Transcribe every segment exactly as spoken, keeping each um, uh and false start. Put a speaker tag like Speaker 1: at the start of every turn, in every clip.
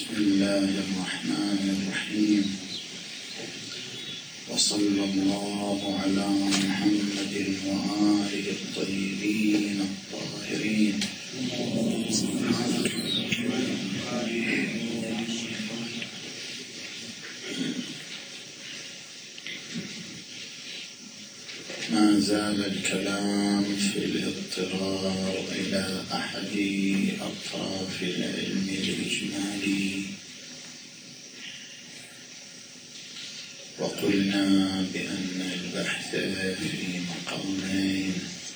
Speaker 1: بسم الله الرحمن الرحيم. وصلى الله على محمد وآله الطيبين الطاهرين. ما زال الكلام في الاضطرار إلى أحد أطراف العلم الإجمالي، وقلنا بأن البحث في مقامين: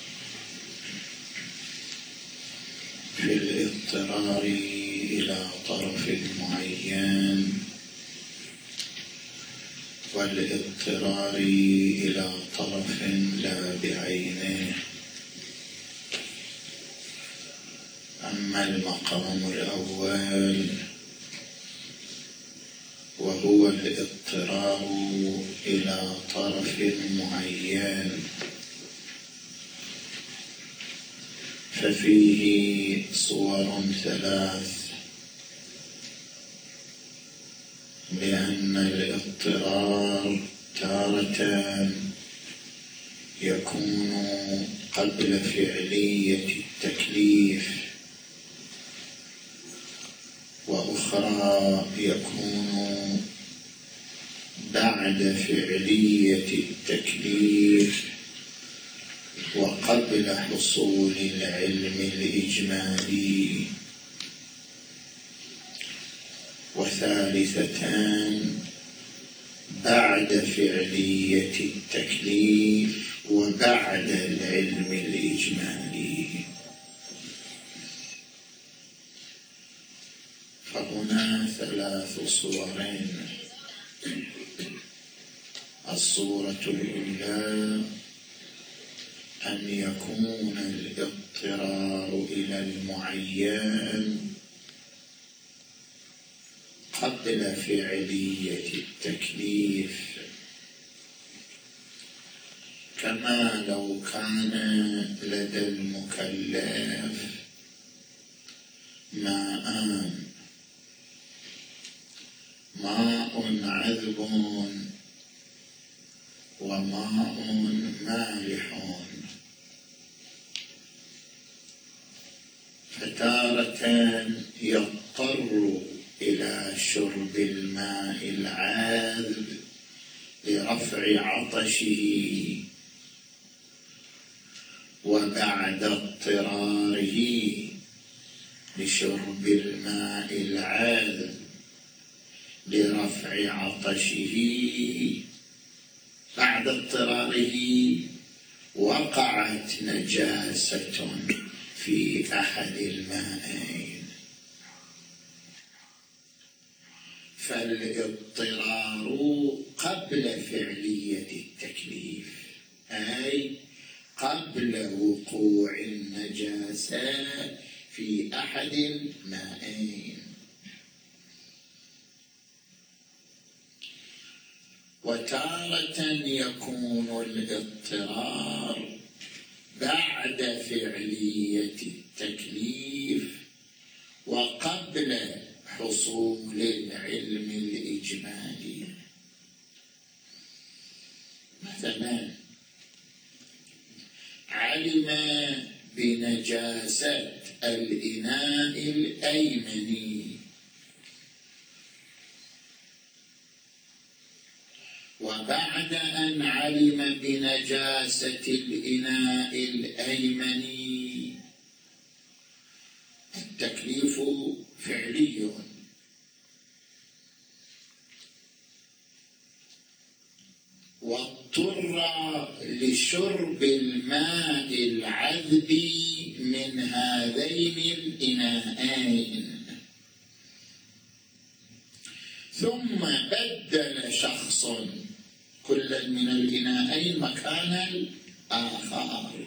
Speaker 1: في الاضطرار إلى طرف معين، والاضطرار إلى طرف لا بعينه. أما المقام الأول وهو الاضطرار إلى طرف معين، ففيه صور ثلاث، لأن الاضطرار تارة يكون قبل فعلية التكليف، وأخرى يكون بعد فعلية التكليف وقبل حصول العلم الإجمالي، وثالثتان بعد فعلية التكليف وبعد العلم الإجمالي. فهنا ثلاث صور: الصورة الأولى أن يكون الاضطرار إلى المعين قبل فعلية التكليف، كما لو كان لدى المكلف ماءان: ماء عذب وماء مالح، فتارة يضطر إلى شرب الماء العاذب لرفع عطشه، وبعد اضطراره لشرب الماء العاذب لرفع عطشه، بعد اضطراره وقعت نجاسة في أحد المائين. فالاضطرار قبل فعلية التكليف، أي قبل وقوع النجاسة في أحد المائين. وتارة يكون الاضطرار بعد فعلية التكليف وقبل حصول العلم الإجمالي. مثلا علم بنجاسة الإناء الأيمن، وبعد أن علم بنجاسة الإناء الأيمن التكليف فعلي، واضطر لشرب الماء العذب من هذين الإناءين، ثم بدل شخص كل من الإناءين مكان الآخر،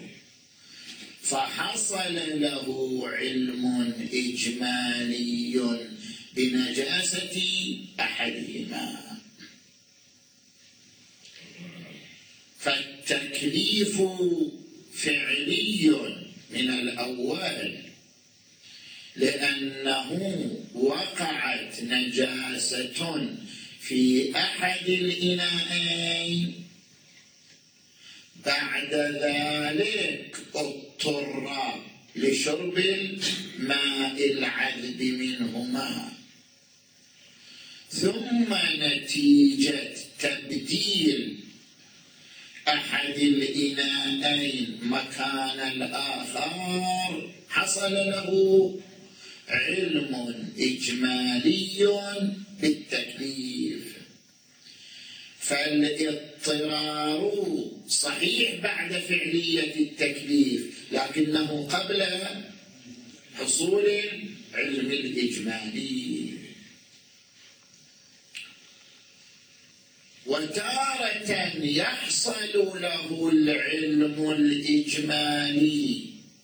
Speaker 1: فحصل له علم إجمالي بنجاسة أحدهما، فالتكليف فعلي من الأول، لأنه وقعت وقعت نجاسة في أحد الإناءين بعد ذلك اضطر لشرب الماء العذب منهما، ثم نتيجة تبديل أحد الإناءين مكان الآخر حصل له علم إجمالي بالتكليف. فالاضطرار صحيح بعد فعلية التكليف، لكنه قبل حصول العلم الإجمالي. وتارة يحصل له العلم الإجمالي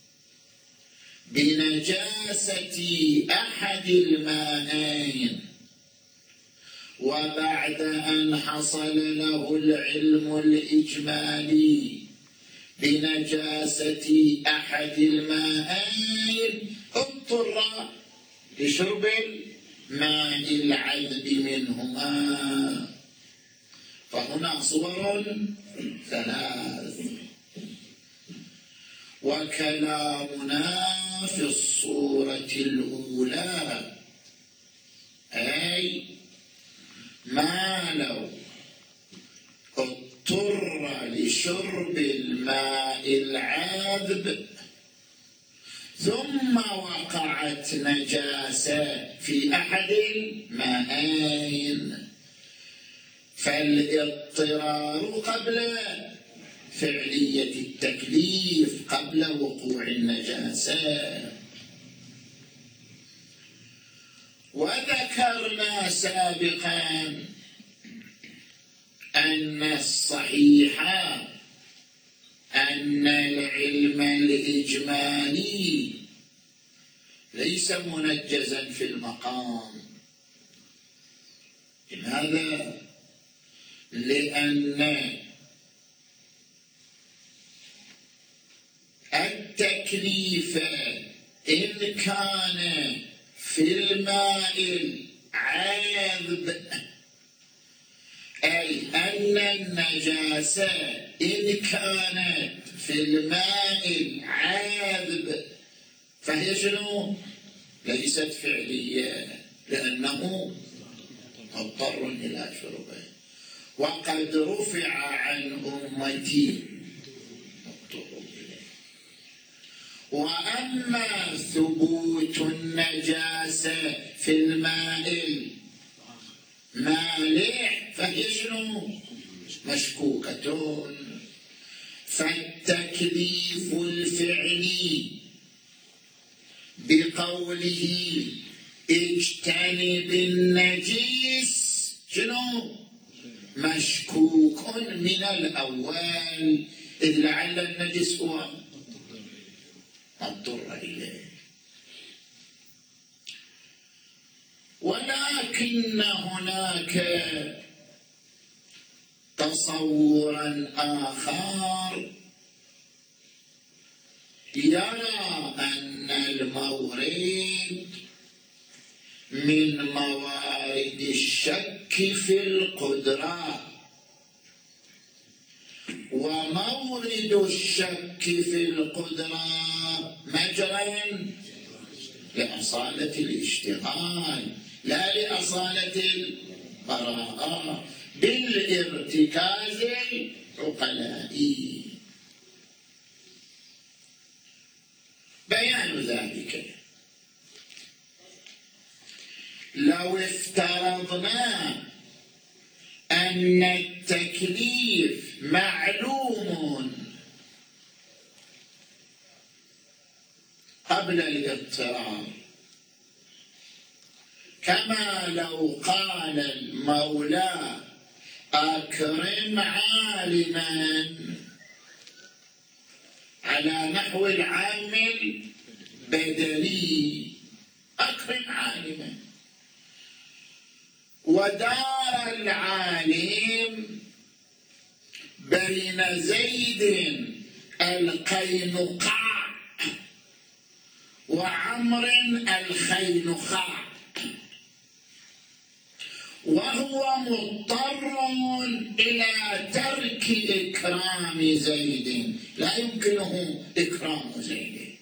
Speaker 1: بنجاسة أحد الماءين، وبعد أن حصل له العلم الإجمالي بنجاسة أحد الماءين اضطر لشرب الماء العذب منهما. فهنا صور ثلاث. وكلامنا في الصورة الأولى أي ما لو اضطر لشرب الماء العذب ثم وقعت نجاسة في أحد الماءين، فالاضطرار قبل فعلية التكليف قبل وقوع النجاسة. وذكرنا سابقا أن الصحيح أن العلم الإجمالي ليس منجزا في المقام. لماذا؟ لأن التكليف إن كان في الماء العذب، أي أن النجاسة إن كانت في الماء العذب فهي شنو؟ ليست فعلية، لأنه مضطر إلى شربه. وقد رفع عن أمتي مضطر إليه. وأما ثبوت النجاسة في الماء المالح فهي شنو؟ مشكوكة. فالتكليف الفعلي بقوله اجتنب النجيس شنو؟ مشكوك من الأول، إذ لعل النجس هو مضطر إليه. ولكن هناك تصورا آخر يرى أن المورد من موارد الشك في القدرة، ومورد الشك في القدرة مجرى لأصالة الاشتغال لا لأصالة البراءة بالارتكاز العقلائي. بيان ذلك لو افترضنا أن التكليف معلوم قبل الاضطرار، كما لو قال المولى أكرم عالما على نحو العامل بدلي، أكرم عالما، ودار العالم بين زيد القينقاع وعمر الخينخاع، وهو مضطر إلى ترك إكرام زيد، لا يمكنه إكرام زيد.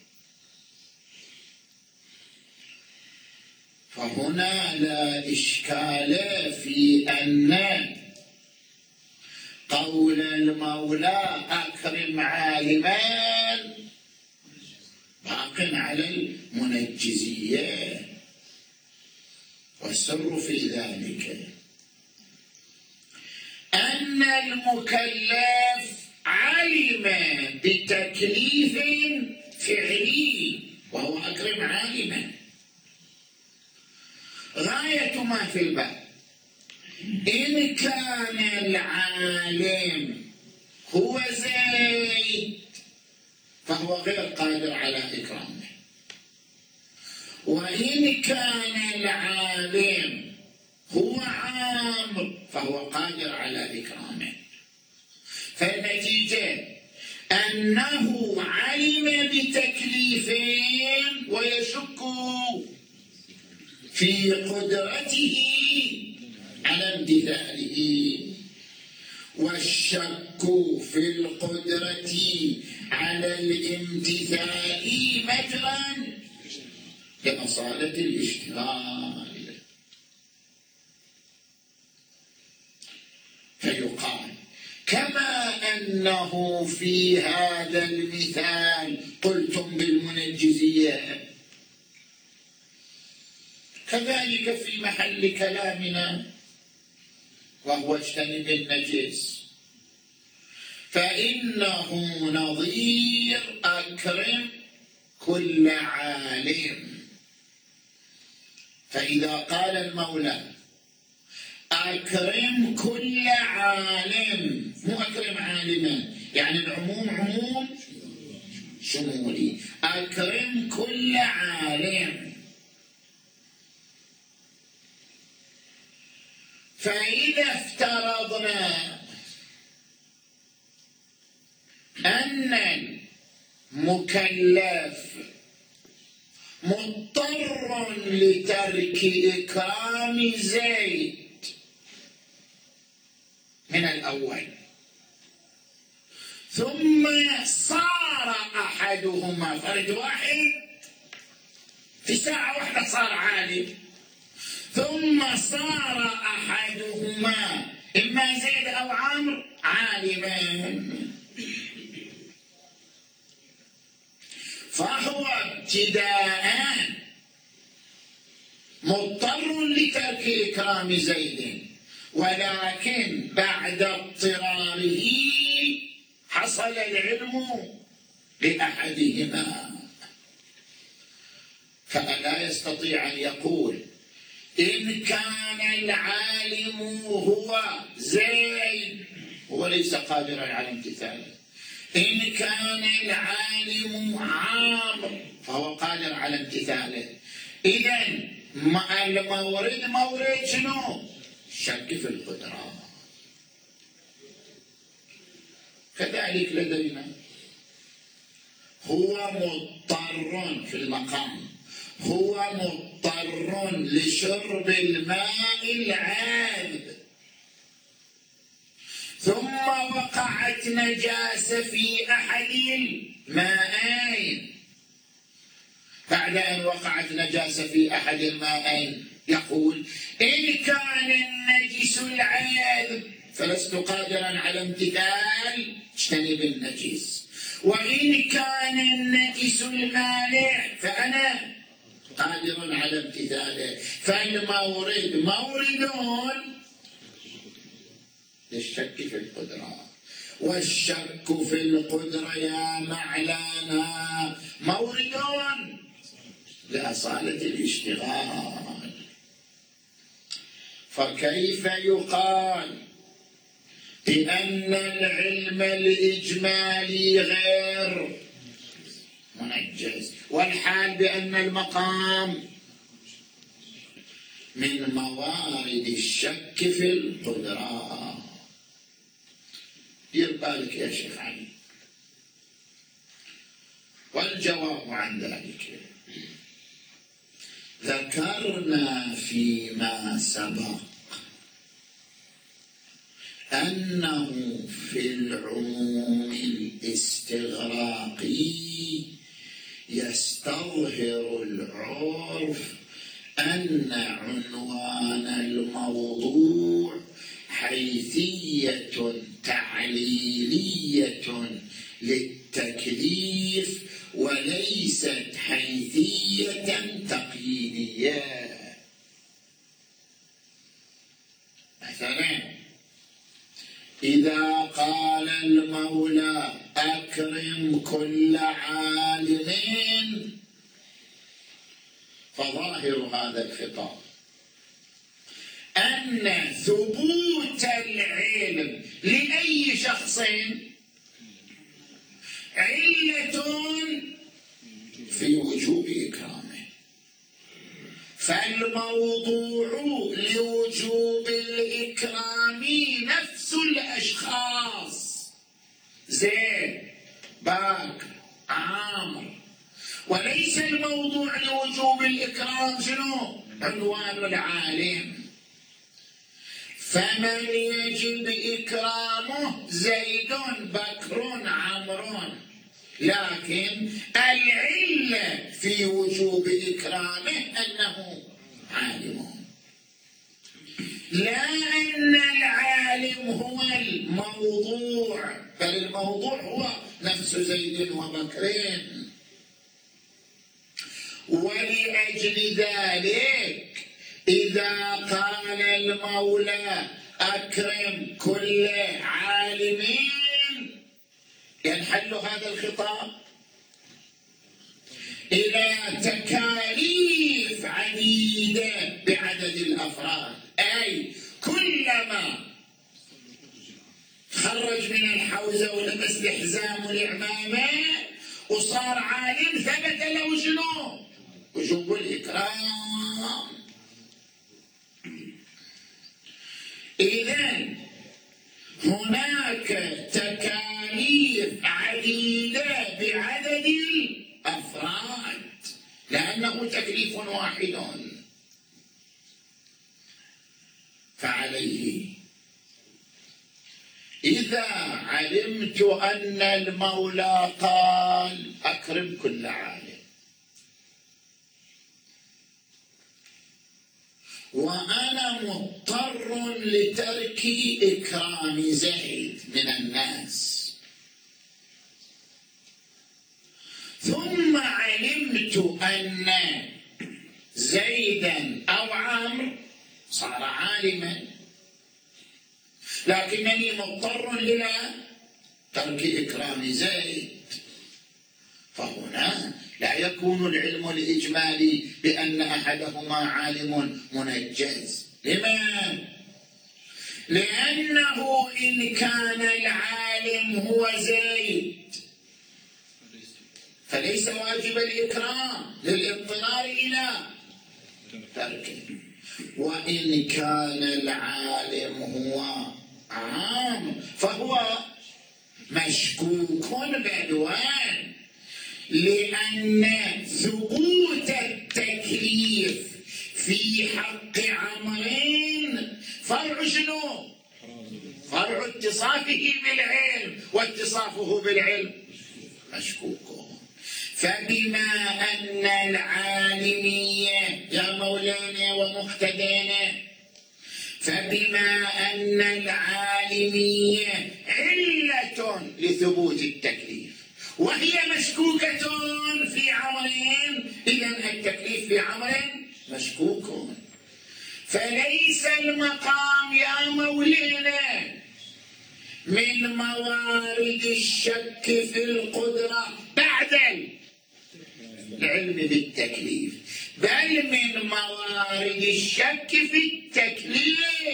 Speaker 1: فهنا لا إشكال في أن قول المولى أكرم عالما باق على المنجزية، والسر في ذلك أن المكلف علم بتكليف فعلي وهو أكرم عالما. غاية ما في الباب إن كان العالم هو زيد فهو غير قادر على إكرامه، وإن كان العالم هو عامر فهو قادر على إكرامه. فالنتيجة أنه علم بتكليفين ويشك في قدرته على امتثاله، والشك في القدرة على الامتثال مجرا لأصالة الاشتغال. فيقال كما أنه في هذا المثال قلتم بالمنجزية، كذلك في محل كلامنا وهو اجتنب النجس فإنه نظير أكرم كل عالم. فإذا قال المولى أكرم كل عالم، مو أكرم عالما، يعني العموم عموم شمولي، أكرم كل عالم. فإذا افترضنا أن المكلف مضطر لترك إكرام زيد من الأول، ثم صار أحدهما فرد واحد في ساعة واحدة صار عالم، ثم صار أحدهما إما زيد أو عمرو عالما، فهو ابتداء مضطر لترك إكرام زيد، ولكن بعد اضطراره حصل العلم لأحدهما، فلا يستطيع أن يقول إن كان العالم هو زيد هو ليس قادرا على امتثاله، إن كان العالم عامر فهو قادر على امتثاله. إذن المورد مورد شنو؟ شك في القدرة. كذلك لدينا هو مضطر في المقام، هو مضطر لشرب الماء العذب، ثم وقعت نجاسة في أحد الماءين. بعد أن وقعت نجاسة في أحد الماءين يقول إن كان النجس العذب فلست قادرا على امتثال اجتنب النجس، وإن كان النجس المالح فأنا قادر على امتثاله. فالمورد مورد للشك في القدرة، والشك في القدرة يا معلانا مورد لأصالة الاشتغال. فكيف يقال بأن العلم الإجمالي غير منجز، والحال بأن المقام من موارد الشك في القدرة؟ دير بالك يا شيخ علي. والجواب عن ذلك ذكرنا فيما سبق أنه في العموم الاستغراقي يستظهر العرف أن عنوان الموضوع حيثية تعليلية للتكليف وليست حيثية تقييدية. مثلا إذا قال المولى أكرم كل عالم، فظاهر هذا الخطاب أن ثبوت العلم لأي شخص علة في وجوب إكرامه، فالموضوع لوجوب الإكرام نفس الأشخاص زيد بكر عامر، وليس الموضوع لوجوب الإكرام شنو؟ عنوان العالم. فمن يجب إكرامه زيد بكر عمرو، لكن العلة في وجوب إكرامه أنه عالم، لا أن العالم هو الموضوع، بل الموضوع هو نفس زيد وبكرين. ولأجل ذلك إذا قال المولى أكرم كل عالمين ينحل هذا الخطاب إلى تكاليف عديدة بعدد الأفراد، أي كلما خرج من الحوزة ولبس الحزام والعمامة وصار عالم ثبت له شنو؟ وجوب الإكرام. إذن هناك تكاليف عديدة بعدد الأفراد لأنه تكليف واحد، فعليه إذا علمت أن المولى قال أكرم كل عالم، وأنا مضطر لترك إكرام زيد من الناس، ثم علمت أن زيدا أو عمرو صار عالما، لكنني مضطر إلى ترك إكرام زيد، فهنا لا يكون العلم الإجمالي بأن أحدهما عالم منجز. لماذا؟ لأنه إن كان العالم هو زيد فليس واجب الإكرام للاضطرار إلى تركه، وإن كان العالم هو عام فهو مشكوك بعدوان، لأن ثبوت التكليف في حق عمرين فرع شنو؟ فرع اتصافه بالعلم، واتصافه بالعلم مشكوك. فبما أن العالمية يا مولانا ومقتدانا، فبما أن العالمية علة لثبوت التكليف وهي مشكوكة في عمرين، إذن التكليف في عمر مشكوك، فليس المقام يا مولانا من موارد الشك في القدرة بعد العلم بالتكليف، بل من موارد الشك في التكليف.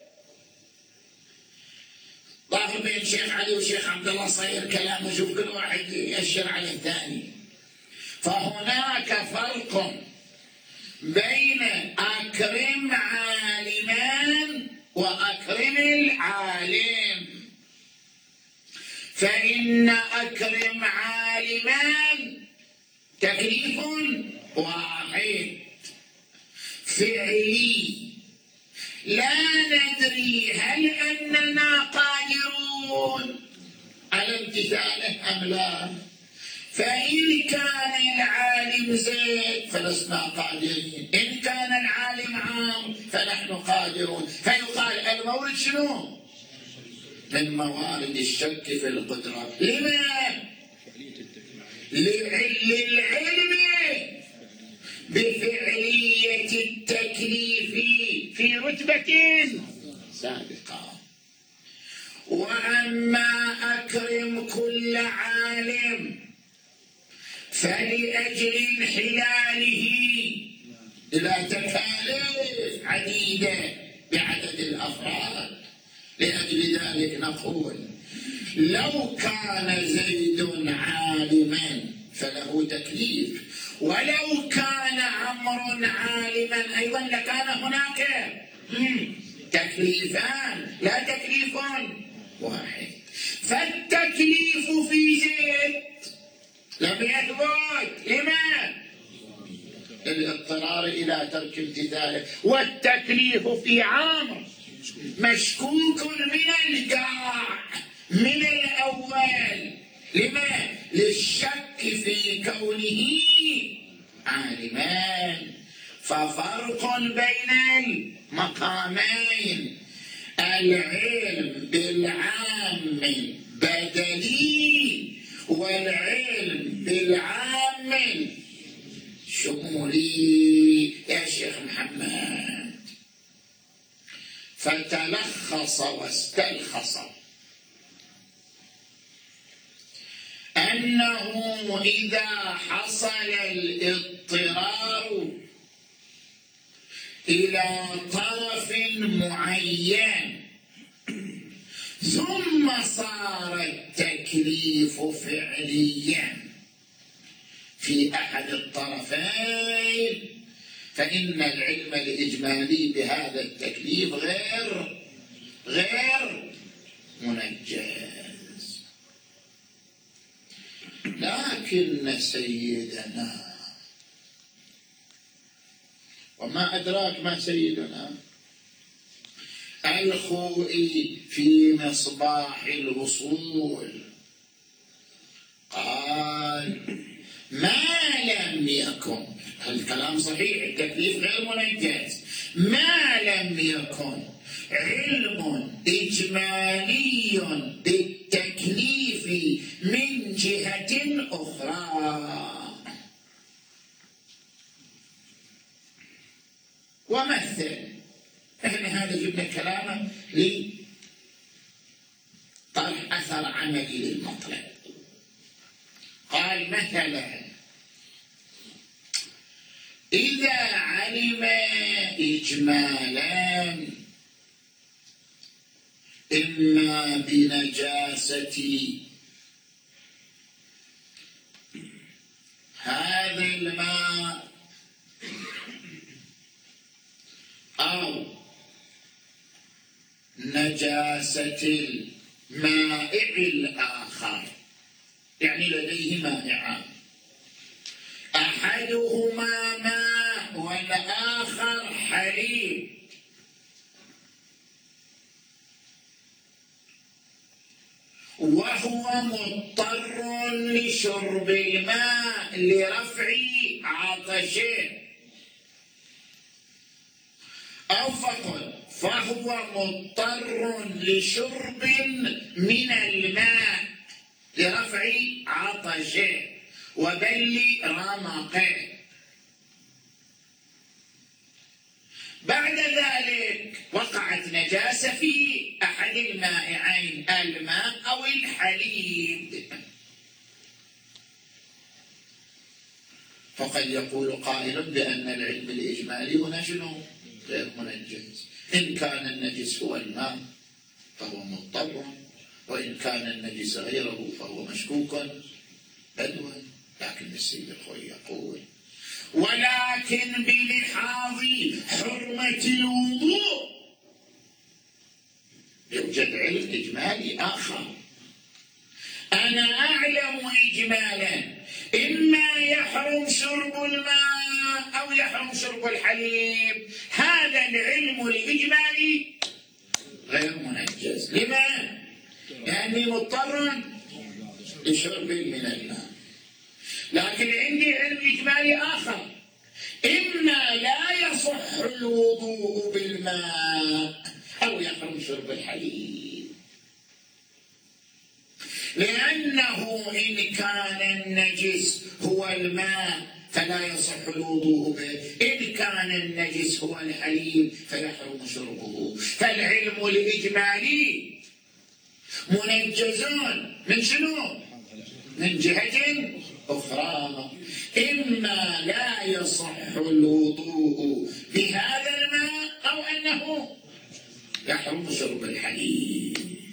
Speaker 1: ظاهر بين شيخ علي وشيخ عبد الله صاير كلام، شوف كل واحد يأشر على الثاني. فهناك فرق بين أكرم عالما وأكرم العالم، فإن أكرم عالما تكليف واحد فعلي، لا ندري هل أننا قادرون على امتثاله أم لا. فإن كان العالم زيد فلسنا قادرين، إن كان العالم عام فنحن قادرون. فيقال المورد شنو؟ من موارد الشك في القدرة. لما؟ للعلم بفعلية التكليف في رتبة سابقة. وأما أكرم كل عالم فلأجل انحلاله إلى تكاليف عديدة بعدد الأفراد، لأجل ذلك نقول لو كان زيد عالما فله تكليف، ولو كان عمرو عالما أيضا لكان هناك تكليفان لا تكليف واحد. فالتكليف في زيد لم يثبت. لما؟ الاضطرار إلى ترك امتثاله. والتكليف في عمرو مشكوك من القاع من الأول. لما؟ للشك في كونه عالمان. ففرق بين المقامين، العلم بالعام بدلي والعلم بالعام شمولي. يا شيخ محمد فتلخص واستلخص أنه إذا حصل الاضطرار إلى طرف معين ثم صار التكليف فعليا في أحد الطرفين، فإن العلم الإجمالي بهذا التكليف غير غير منجز. لكن سيدنا، وما أدراك ما سيدنا الخوئي في مصباح الوصول قال ما لم يكن، الكلام صحيح التكليف غير منجز، ما لم يكن علم إجمالي بالتكليف من جهة أخرى. ومثل، احنا هذا جبنا كلامه لطرح أثر عملي للمطلب. قال مثلا إذا علم إجمالا إما بنجاسة هذا الماء أو نجاسة المائع الآخر، يعني لديه مائعان أحدهما ماء والآخر حليب، وهو مضطر لشرب الماء لرفع عطشه، أو فقط فهو مضطر لشرب من الماء لرفع عطشه وبل رمقه. بعد ذلك وقعت نجاسة في أحد المائعين الماء أو الحليب، فقد يقول قائل بأن العلم الإجمالي هنا شنو؟ غير منجز. إن كان النجس هو الماء فهو مضطر، وإن كان النجس غيره فهو مشكوك بدوا. لكن السيد الخوي يقول ولكن بلحاظ حرمة الوضوء يوجد علم إجمالي آخر. أنا أعلم إجمالا إما يحرم شرب الماء الماء أو يحرم شرب الحليب، هذا العلم الإجمالي غير منجز. لما؟ لأني مضطر لشرب من الماء. لكن عندي علم إجمالي آخر، إما لا يصح الوضوء بالماء أو يحرم شرب الحليب، لأنه إن كان النجس هو الماء فلا يصح الوضوء به، إن كان النجس هو الحليب فيحرم شربه. فالعلم الإجمالي منجزون من شنو؟ من جهة أخرى، إما لا يصح الوضوء بهذا الماء أو أنه يحرم شرب الحليب.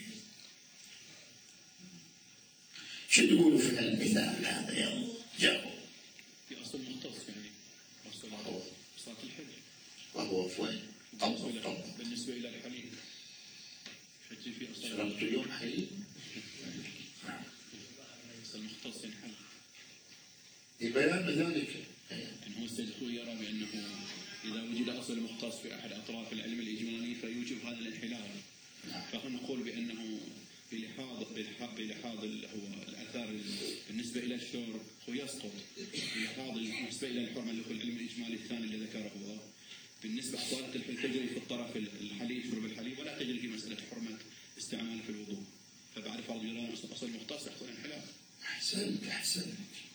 Speaker 1: شو تقولوا في المثال هذا يا جاوب؟
Speaker 2: في أصل مختص يعني أصل
Speaker 1: وهو
Speaker 2: صلاة الحج،
Speaker 1: وهو وين؟ طبعا طبعا
Speaker 2: بالنسبة إلى الحليب حجي في أصل
Speaker 1: شربت اليوم حليب؟
Speaker 2: أصل مختص حل
Speaker 1: لبيان ذلك.
Speaker 2: يعني هو السيد خوي يرى بأنه إذا وجد أصل مختص في أحد أطراف العلم الإجمالي فيوجب هذا الانحلال. فنقول بأنه بلحاظ بلحاظ هو الأثار بالنسبة إلى الشرب هو يسقط، بلحاظ بالنسبة إلى الحرمة اللي هو العلم الإجمالي الثاني اللي ذكره هو بالنسبة صلاة الحل تجري في الطرف الحليب شرب الحليب ولا تجري في مسألة حرمة استعمال في الوضوء، فبعد فرض جريان أصل مختص يحصل انحلال.
Speaker 1: أحسنت أحسنت.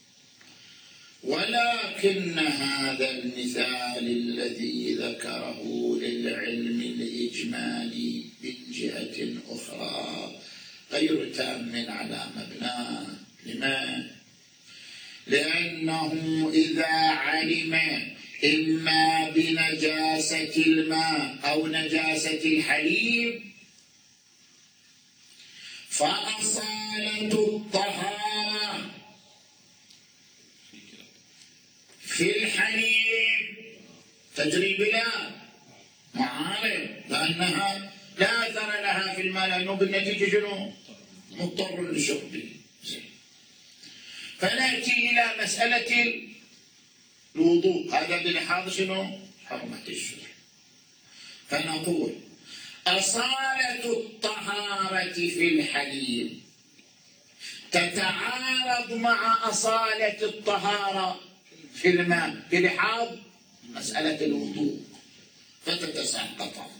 Speaker 1: ولكن هذا المثال الذي ذكره للعلم الإجمالي من جهة أخرى غير تام على مبناه. لما؟ لأنه إذا علم إما بنجاسة الماء أو نجاسة الحليب فأصالة الطهارة في الحليب تجري بلا معارض، لأنها لا أثر لها في الماء، لأنه بالنتيجة شنو؟ مضطر لشربه. فنأتي إلى مسألة الوضوء، هذا بلحاظ شنو؟ حرمة الشرب. فنقول أصالة الطهارة في الحليب تتعارض مع أصالة الطهارة في الماء بلحاظ مسألة الوضوء فتتساقطان،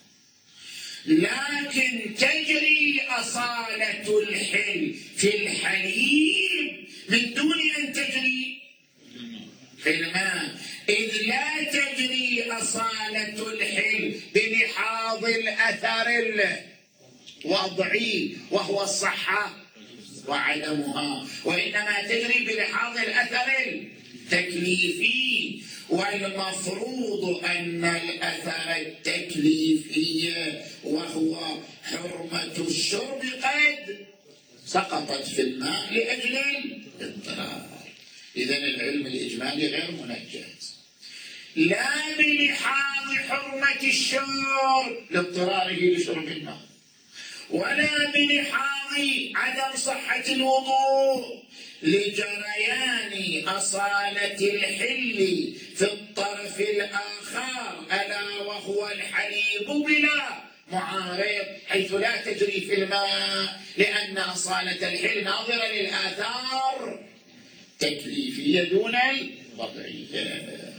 Speaker 1: لكن تجري أصالة الحل في الحليب من دون أن تجري في الماء، إذ لا تجري أصالة الحل بلحاظ الأثر الوضعي وهو الصحة وعدمها، وإنما تجري بلحاظ الأثر التكليفي، والمفروض أن الأثر التكليفي وهو حرمة الشرب قد سقطت في الماء لأجل الاضطرار. إذن العلم الإجمالي غير منجز، لا بلحاظ حرمة الشرب لاضطراره لشرب الماء، ولا بلحاظ عدم صحة الوضوء لجريان أصالة الحل في الطرف الآخر ألا وهو الحليب بلا معارض، حيث لا تجري في الماء، لأن أصالة الحل ناظرة للآثار تكليفية دون الوضعية.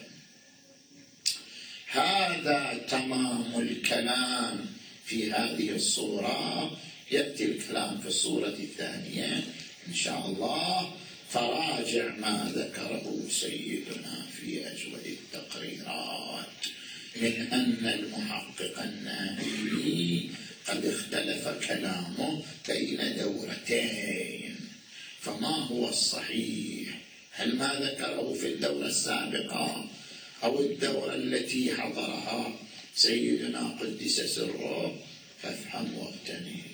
Speaker 1: هذا تمام الكلام في هذه الصورة. يأتي الكلام في الصورة الثانية إن شاء الله، فراجع ما ذكره سيدنا في أجود التقريرات من أن المحقق الناهي قد اختلف كلامه بين دورتين، فما هو الصحيح؟ هل ما ذكره في الدورة السابقة أو الدورة التي حضرها سيدنا قدس سره؟ فافهم واغتنم.